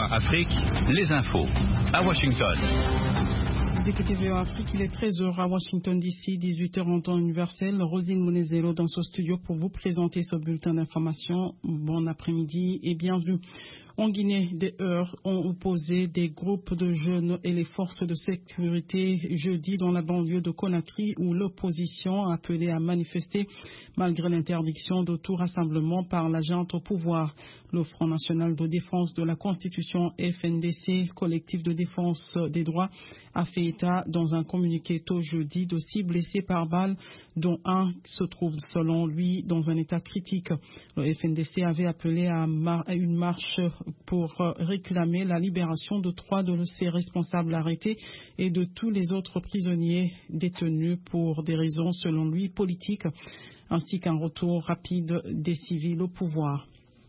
VOA Afrique, les infos à Washington. Vous écoutez VOA Afrique, il est 13h à Washington DC, 18h en temps universel. Rosine Monezero dans ce studio pour vous présenter ce bulletin d'information. Bon après-midi et bienvenue. En Guinée, des heurts ont opposé des groupes de jeunes et les forces de sécurité jeudi dans la banlieue de Conakry où l'opposition a appelé à manifester malgré l'interdiction de tout rassemblement par la junte au pouvoir. Le Front national de défense de la Constitution FNDC, collectif de défense des droits, a fait état dans un communiqué tôt jeudi de 6 blessés par balle, dont un se trouve selon lui dans un état critique. Le FNDC avait appelé à une marche pour réclamer la libération de 3 de ses responsables arrêtés et de tous les autres prisonniers détenus pour des raisons selon lui politiques, ainsi qu'un retour rapide des civils au pouvoir.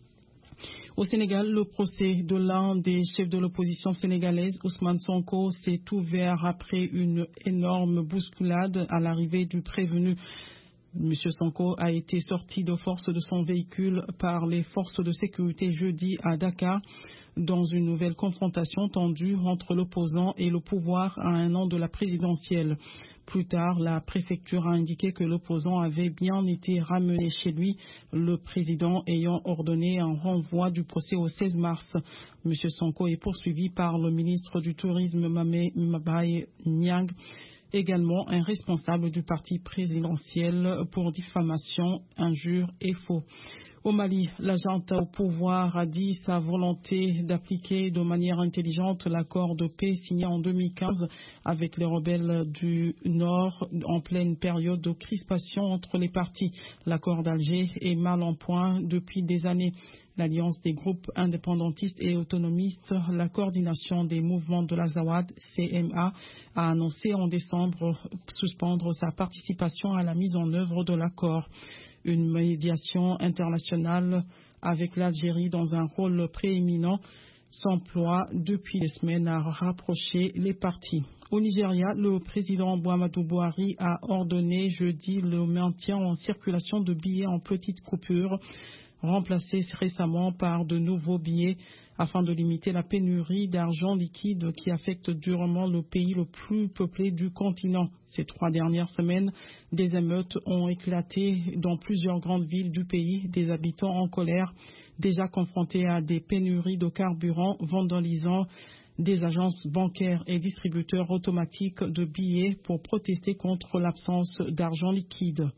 Au Sénégal, le procès de l'un des chefs de l'opposition sénégalaise, Ousmane Sonko, s'est ouvert après une énorme bousculade à l'arrivée du prévenu. M. Sonko a été sorti de force de son véhicule par les forces de sécurité jeudi à Dakar dans une nouvelle confrontation tendue entre l'opposant et le pouvoir à un an de la présidentielle. Plus tard, la préfecture a indiqué que l'opposant avait bien été ramené chez lui, le président ayant ordonné un renvoi du procès au 16 mars. M. Sonko est poursuivi par le ministre du Tourisme Mamé Mbaye Niang, également un responsable du parti présidentiel pour diffamation, injure et faux. Au Mali, la junte au pouvoir a dit sa volonté d'appliquer de manière intelligente l'accord de paix signé en 2015 avec les rebelles du Nord en pleine période de crispation entre les partis. L'accord d'Alger est mal en point depuis des années. L'Alliance des groupes indépendantistes et autonomistes, la coordination des mouvements de l'Azawad, CMA, a annoncé en décembre suspendre sa participation à la mise en œuvre de l'accord. Une médiation internationale avec l'Algérie dans un rôle prééminent s'emploie depuis des semaines à rapprocher les partis. Au Nigeria, le président Muhammadu Buhari a ordonné jeudi le maintien en circulation de billets en petites coupures, remplacés récemment par de nouveaux billets afin de limiter la pénurie d'argent liquide qui affecte durement le pays le plus peuplé du continent. Ces 3 dernières semaines, des émeutes ont éclaté dans plusieurs grandes villes du pays, des habitants en colère, déjà confrontés à des pénuries de carburant, vandalisant des agences bancaires et distributeurs automatiques de billets pour protester contre l'absence d'argent liquide.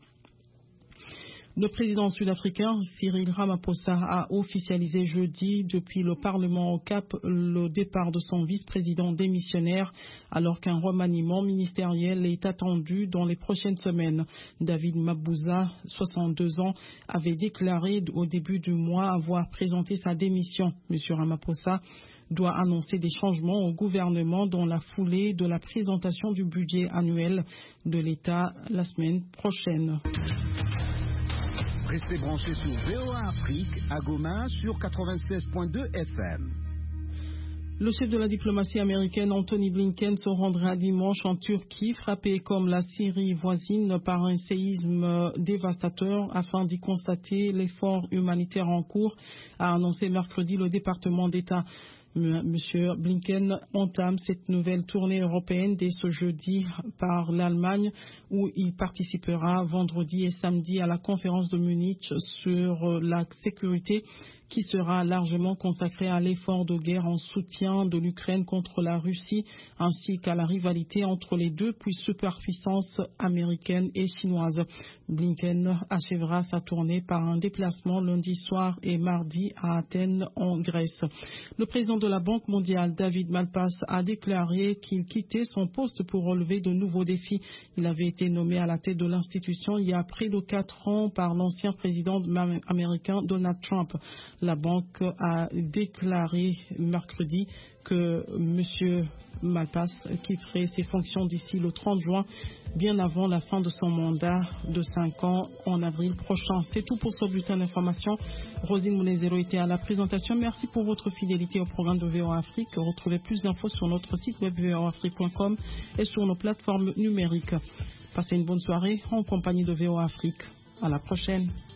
Le président sud-africain Cyril Ramaphosa a officialisé jeudi depuis le Parlement au Cap le départ de son vice-président démissionnaire alors qu'un remaniement ministériel est attendu dans les prochaines semaines. David Mabuza, 62 ans, avait déclaré au début du mois avoir présenté sa démission. M. Ramaphosa doit annoncer des changements au gouvernement dans la foulée de la présentation du budget annuel de l'État la semaine prochaine. Restez branchés sur VOA Afrique à Goma sur 96.2 FM. Le chef de la diplomatie américaine Anthony Blinken se rendra dimanche en Turquie, frappé comme la Syrie voisine par un séisme dévastateur afin d'y constater l'effort humanitaire en cours, a annoncé mercredi le département d'État. Monsieur Blinken entame cette nouvelle tournée européenne dès ce jeudi par l'Allemagne où il participera vendredi et samedi à la conférence de Munich sur la sécurité qui sera largement consacrée à l'effort de guerre en soutien de l'Ukraine contre la Russie ainsi qu'à la rivalité entre les deux superpuissances américaines et chinoises. Blinken achèvera sa tournée par un déplacement lundi soir et mardi à Athènes en Grèce. Le président de la Banque mondiale, David Malpass, a déclaré qu'il quittait son poste pour relever de nouveaux défis. Il avait été nommé à la tête de l'institution il y a près de 4 ans par l'ancien président américain Donald Trump. La banque a déclaré mercredi que M. Malpass quitterait ses fonctions d'ici le 30 juin, bien avant la fin de son mandat de 5 ans en avril prochain. C'est tout pour ce bulletin d'information. Rosine Monezero était à la présentation. Merci pour votre fidélité au programme de VOA Afrique. Retrouvez plus d'infos sur notre site web voaafrique.com et sur nos plateformes numériques. Passez une bonne soirée en compagnie de VOA Afrique. À la prochaine.